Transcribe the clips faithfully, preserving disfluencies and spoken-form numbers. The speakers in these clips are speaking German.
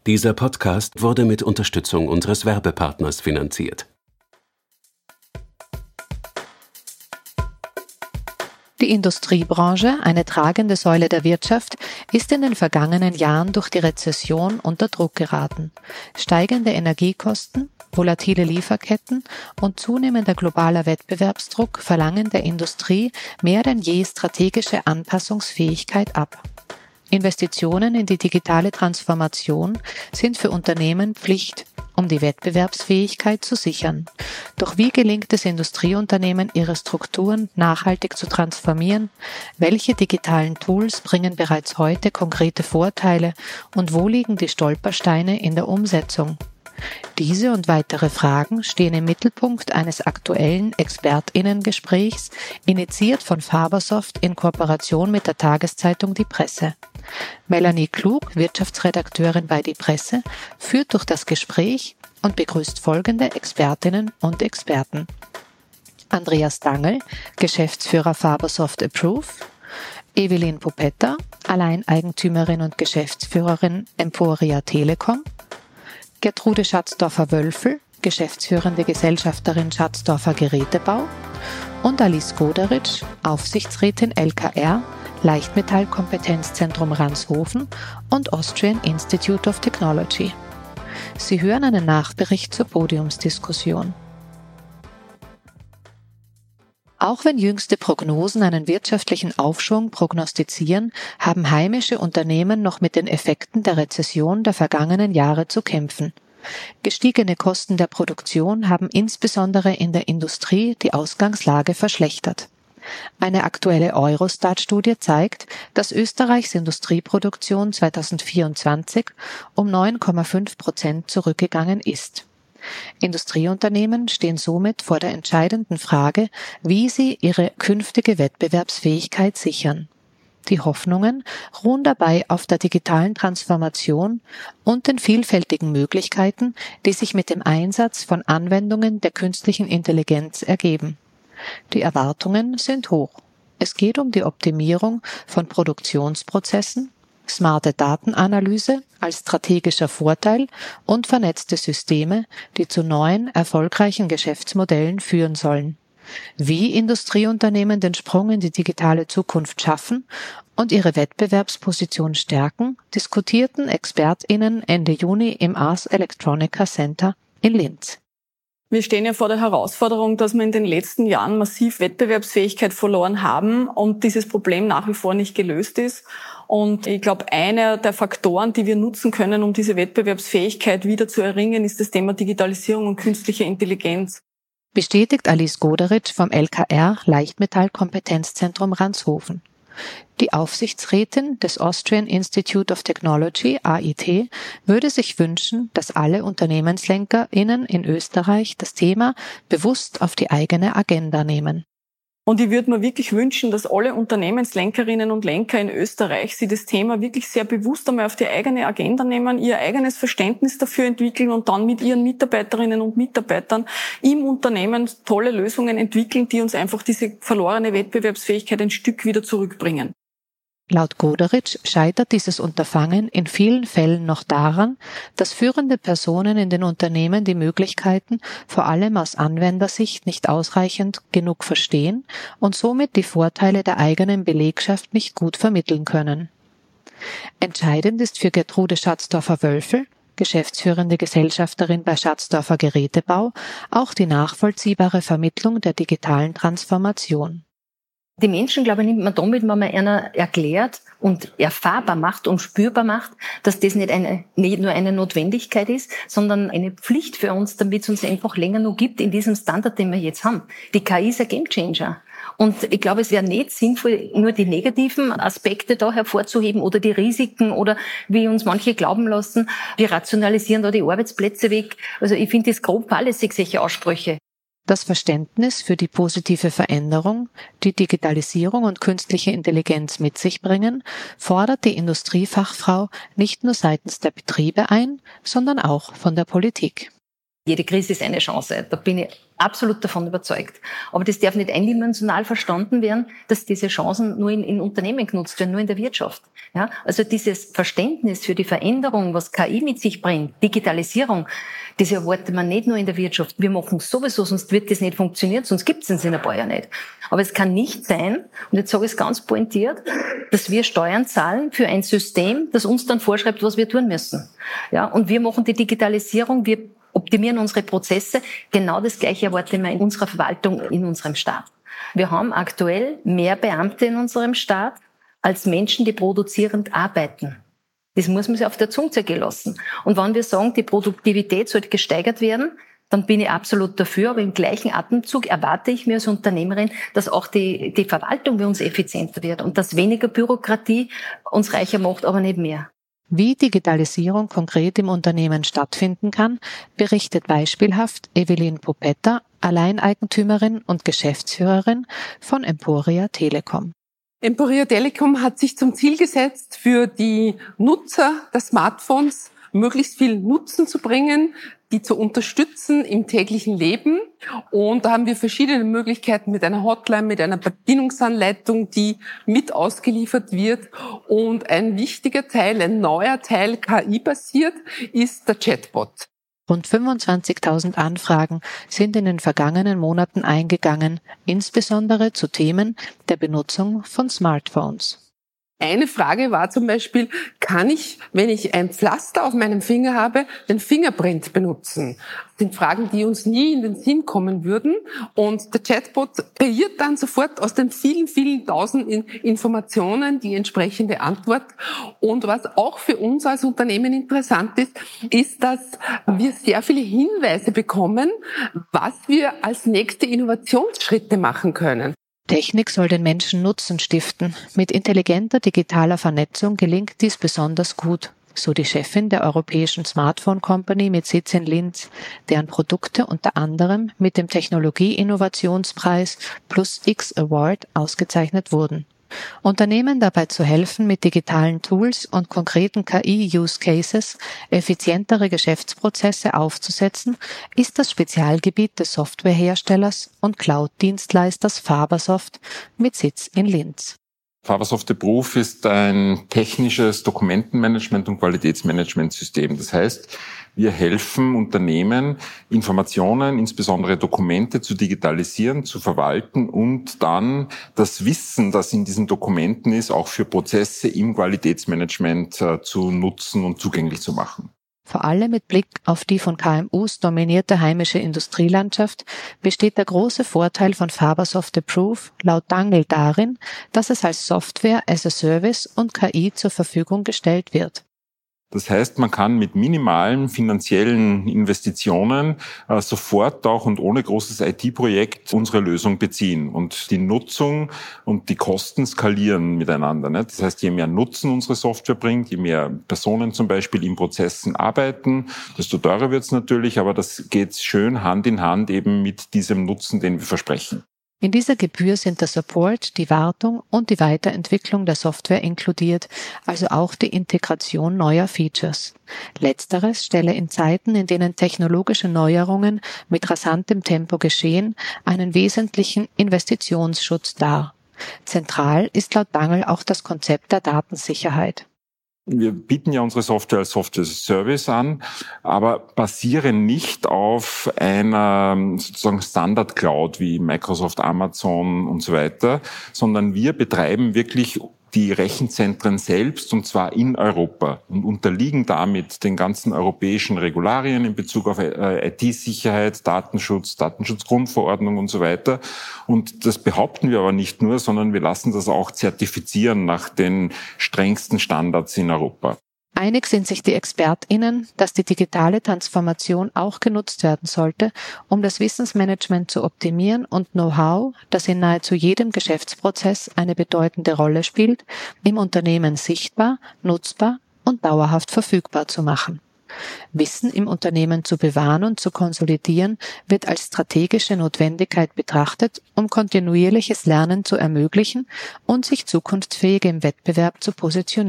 Dieser Podcast wurde mit Unterstützung unseres Werbepartners finanziert. Die Industriebranche, eine tragende Säule der Wirtschaft, ist in den vergangenen Jahren durch die Rezession unter Druck geraten. Steigende Energiekosten, volatile Lieferketten und zunehmender globaler Wettbewerbsdruck verlangen der Industrie mehr denn je strategische Anpassungsfähigkeit ab. Investitionen in die digitale Transformation sind für Unternehmen Pflicht, um die Wettbewerbsfähigkeit zu sichern. Doch wie gelingt es Industrieunternehmen, ihre Strukturen nachhaltig zu transformieren? Welche digitalen Tools bringen bereits heute konkrete Vorteile und wo liegen die Stolpersteine in der Umsetzung? Diese und weitere Fragen stehen im Mittelpunkt eines aktuellen ExpertInnen-Gesprächs, initiiert von Fabersoft in Kooperation mit der Tageszeitung Die Presse. Melanie Klug, Wirtschaftsredakteurin bei Die Presse, führt durch das Gespräch und begrüßt folgende Expertinnen und Experten. Andreas Dangl, Geschäftsführer Fabersoft Approve, Evelyn Popetta, Alleineigentümerin und Geschäftsführerin Emporia Telekom, Gertrude Schatzdorfer-Wölfel, geschäftsführende Gesellschafterin Schatzdorfer Gerätebau und Alice Goderitsch, Aufsichtsrätin L K R, Leichtmetallkompetenzzentrum Ranshofen und Austrian Institute of Technology. Sie hören einen Nachbericht zur Podiumsdiskussion. Auch wenn jüngste Prognosen einen wirtschaftlichen Aufschwung prognostizieren, haben heimische Unternehmen noch mit den Effekten der Rezession der vergangenen Jahre zu kämpfen. Gestiegene Kosten der Produktion haben insbesondere in der Industrie die Ausgangslage verschlechtert. Eine aktuelle Eurostat-Studie zeigt, dass Österreichs Industrieproduktion zweitausendvierundzwanzig um neun Komma fünf Prozent zurückgegangen ist. Industrieunternehmen stehen somit vor der entscheidenden Frage, wie sie ihre künftige Wettbewerbsfähigkeit sichern. Die Hoffnungen ruhen dabei auf der digitalen Transformation und den vielfältigen Möglichkeiten, die sich mit dem Einsatz von Anwendungen der künstlichen Intelligenz ergeben. Die Erwartungen sind hoch. Es geht um die Optimierung von Produktionsprozessen, smarte Datenanalyse als strategischer Vorteil und vernetzte Systeme, die zu neuen, erfolgreichen Geschäftsmodellen führen sollen. Wie Industrieunternehmen den Sprung in die digitale Zukunft schaffen und ihre Wettbewerbsposition stärken, diskutierten ExpertInnen Ende Juni im Ars Electronica Center in Linz. Wir stehen ja vor der Herausforderung, dass wir in den letzten Jahren massiv Wettbewerbsfähigkeit verloren haben und dieses Problem nach wie vor nicht gelöst ist. Und ich glaube, einer der Faktoren, die wir nutzen können, um diese Wettbewerbsfähigkeit wieder zu erringen, ist das Thema Digitalisierung und künstliche Intelligenz. Bestätigt Alice Goderitsch vom L K R Leichtmetallkompetenzzentrum Ranshofen. Die Aufsichtsrätin des Austrian Institute of Technology, A I T, würde sich wünschen, dass alle UnternehmenslenkerInnen in Österreich das Thema bewusst auf die eigene Agenda nehmen. Und ich würde mir wirklich wünschen, dass alle Unternehmenslenkerinnen und Lenker in Österreich sich das Thema wirklich sehr bewusst einmal auf die eigene Agenda nehmen, ihr eigenes Verständnis dafür entwickeln und dann mit ihren Mitarbeiterinnen und Mitarbeitern im Unternehmen tolle Lösungen entwickeln, die uns einfach diese verlorene Wettbewerbsfähigkeit ein Stück wieder zurückbringen. Laut Goderitsch scheitert dieses Unterfangen in vielen Fällen noch daran, dass führende Personen in den Unternehmen die Möglichkeiten vor allem aus Anwendersicht nicht ausreichend genug verstehen und somit die Vorteile der eigenen Belegschaft nicht gut vermitteln können. Entscheidend ist für Gertrude Schatzdorfer-Wölfel, geschäftsführende Gesellschafterin bei Schatzdorfer Gerätebau, auch die nachvollziehbare Vermittlung der digitalen Transformation. Die Menschen, glaube ich, nimmt man damit, wenn man einer erklärt und erfahrbar macht und spürbar macht, dass das nicht eine, nicht nur eine Notwendigkeit ist, sondern eine Pflicht für uns, damit es uns einfach länger noch gibt in diesem Standard, den wir jetzt haben. Die K I ist ein Gamechanger. Und ich glaube, es wäre nicht sinnvoll, nur die negativen Aspekte da hervorzuheben oder die Risiken oder wie uns manche glauben lassen, wir rationalisieren da die Arbeitsplätze weg. Also ich finde das grob fahrlässig, solche Aussprüche. Das Verständnis für die positive Veränderung, die Digitalisierung und künstliche Intelligenz mit sich bringen, fordert die Industriefachfrau nicht nur seitens der Betriebe ein, sondern auch von der Politik. Jede Krise ist eine Chance. Da bin ich absolut davon überzeugt. Aber das darf nicht eindimensional verstanden werden, dass diese Chancen nur in, in Unternehmen genutzt werden, nur in der Wirtschaft. Ja? Also dieses Verständnis für die Veränderung, was K I mit sich bringt, Digitalisierung, das erwartet man nicht nur in der Wirtschaft. Wir machen es sowieso, sonst wird das nicht funktionieren, sonst gibt es es in ein paar Jahren nicht. Aber es kann nicht sein, und jetzt sage ich es ganz pointiert, dass wir Steuern zahlen für ein System, das uns dann vorschreibt, was wir tun müssen. Ja? Und wir machen die Digitalisierung, wir optimieren unsere Prozesse. Genau das Gleiche erwarten wir in unserer Verwaltung, in unserem Staat. Wir haben aktuell mehr Beamte in unserem Staat als Menschen, die produzierend arbeiten. Das muss man sich auf der Zunge zergehen lassen. Und wenn wir sagen, die Produktivität sollte gesteigert werden, dann bin ich absolut dafür. Aber im gleichen Atemzug erwarte ich mir als Unternehmerin, dass auch die, die Verwaltung bei uns effizienter wird und dass weniger Bürokratie uns reicher macht, aber nicht mehr. Wie Digitalisierung konkret im Unternehmen stattfinden kann, berichtet beispielhaft Evelyn Popetta, Alleineigentümerin und Geschäftsführerin von Emporia Telekom. Emporia Telekom hat sich zum Ziel gesetzt, für die Nutzer der Smartphones möglichst viel Nutzen zu bringen, die zu unterstützen im täglichen Leben. Und da haben wir verschiedene Möglichkeiten mit einer Hotline, mit einer Bedienungsanleitung, die mit ausgeliefert wird. Und ein wichtiger Teil, ein neuer Teil K I-basiert, ist der Chatbot. Rund fünfundzwanzigtausend Anfragen sind in den vergangenen Monaten eingegangen, insbesondere zu Themen der Benutzung von Smartphones. Eine Frage war zum Beispiel, kann ich, wenn ich ein Pflaster auf meinem Finger habe, den Fingerprint benutzen? Das sind Fragen, die uns nie in den Sinn kommen würden. Und der Chatbot kreiert dann sofort aus den vielen, vielen tausend Informationen die entsprechende Antwort. Und was auch für uns als Unternehmen interessant ist, ist, dass wir sehr viele Hinweise bekommen, was wir als nächste Innovationsschritte machen können. Technik soll den Menschen Nutzen stiften. Mit intelligenter digitaler Vernetzung gelingt dies besonders gut, so die Chefin der Europäischen Smartphone Company mit Sitz in Linz, deren Produkte unter anderem mit dem Technologie-Innovationspreis Plus X Award ausgezeichnet wurden. Unternehmen dabei zu helfen, mit digitalen Tools und konkreten K I-Use-Cases effizientere Geschäftsprozesse aufzusetzen, ist das Spezialgebiet des Softwareherstellers und Cloud-Dienstleisters Fabersoft mit Sitz in Linz. Fabersoft Proof ist ein technisches Dokumentenmanagement- und Qualitätsmanagementsystem. Das heißt, wir helfen Unternehmen, Informationen, insbesondere Dokumente, zu digitalisieren, zu verwalten und dann das Wissen, das in diesen Dokumenten ist, auch für Prozesse im Qualitätsmanagement äh, zu nutzen und zugänglich zu machen. Vor allem mit Blick auf die von K M Us dominierte heimische Industrielandschaft besteht der große Vorteil von Fabersoft Proof laut Dangl darin, dass es als Software as a Service und K I zur Verfügung gestellt wird. Das heißt, man kann mit minimalen finanziellen Investitionen äh, sofort auch und ohne großes I T-Projekt unsere Lösung beziehen. Und die Nutzung und die Kosten skalieren miteinander. Ne? Das heißt, je mehr Nutzen unsere Software bringt, je mehr Personen zum Beispiel in Prozessen arbeiten, desto teurer wird es natürlich, aber das geht schön Hand in Hand eben mit diesem Nutzen, den wir versprechen. In dieser Gebühr sind der Support, die Wartung und die Weiterentwicklung der Software inkludiert, also auch die Integration neuer Features. Letzteres stelle in Zeiten, in denen technologische Neuerungen mit rasantem Tempo geschehen, einen wesentlichen Investitionsschutz dar. Zentral ist laut Dangl auch das Konzept der Datensicherheit. Wir bieten ja unsere Software als Software as a Service an, aber basieren nicht auf einer sozusagen Standard-Cloud wie Microsoft, Amazon und so weiter, sondern wir betreiben wirklich die Rechenzentren selbst, und zwar in Europa, und unterliegen damit den ganzen europäischen Regularien in Bezug auf I T-Sicherheit, Datenschutz, Datenschutzgrundverordnung und so weiter. Und das behaupten wir aber nicht nur, sondern wir lassen das auch zertifizieren nach den strengsten Standards in Europa. Einig sind sich die ExpertInnen, dass die digitale Transformation auch genutzt werden sollte, um das Wissensmanagement zu optimieren und Know-how, das in nahezu jedem Geschäftsprozess eine bedeutende Rolle spielt, im Unternehmen sichtbar, nutzbar und dauerhaft verfügbar zu machen. Wissen im Unternehmen zu bewahren und zu konsolidieren wird als strategische Notwendigkeit betrachtet, um kontinuierliches Lernen zu ermöglichen und sich zukunftsfähig im Wettbewerb zu positionieren.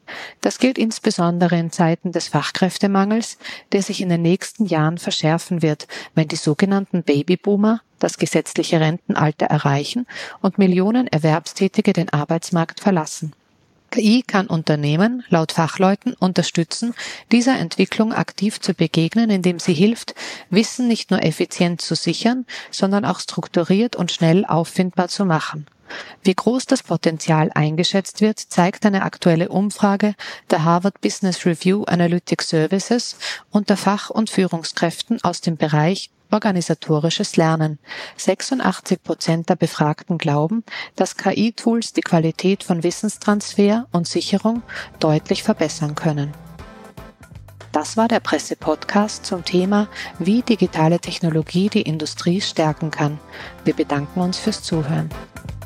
Das gilt insbesondere in Zeiten des Fachkräftemangels, der sich in den nächsten Jahren verschärfen wird, wenn die sogenannten Babyboomer das gesetzliche Rentenalter erreichen und Millionen Erwerbstätige den Arbeitsmarkt verlassen. K I kann Unternehmen, laut Fachleuten, unterstützen, dieser Entwicklung aktiv zu begegnen, indem sie hilft, Wissen nicht nur effizient zu sichern, sondern auch strukturiert und schnell auffindbar zu machen. Wie groß das Potenzial eingeschätzt wird, zeigt eine aktuelle Umfrage der Harvard Business Review Analytic Services unter Fach- und Führungskräften aus dem Bereich organisatorisches Lernen. sechsundachtzig Prozent der Befragten glauben, dass K I-Tools die Qualität von Wissenstransfer und Sicherung deutlich verbessern können. Das war der Presse-Podcast zum Thema, wie digitale Technologie die Industrie stärken kann. Wir bedanken uns fürs Zuhören.